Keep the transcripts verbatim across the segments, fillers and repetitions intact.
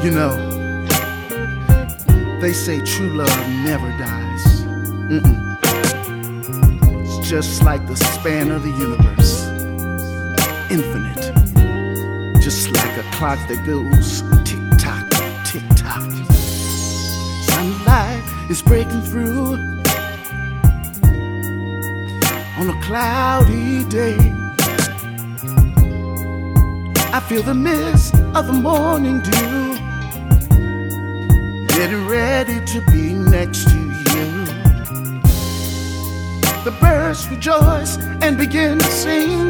You know, they say true love never dies. Mm-mm. It's just like the span of the universe, infinite. Just like a clock that goes tick-tock, tick-tock. Sunlight is breaking through on a cloudy day. I feel the mist of the morning dew, getting ready to be next to you. The birds rejoice and begin to sing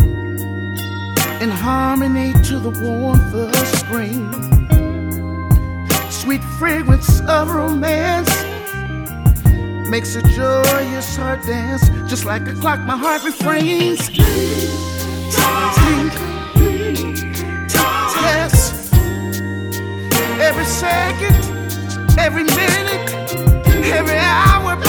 in harmony to the warmth of spring. Sweet fragrance of romance makes a joyous heart dance. Just like a clock, my heart refrains. Think, yes. Every second, every minute, every hour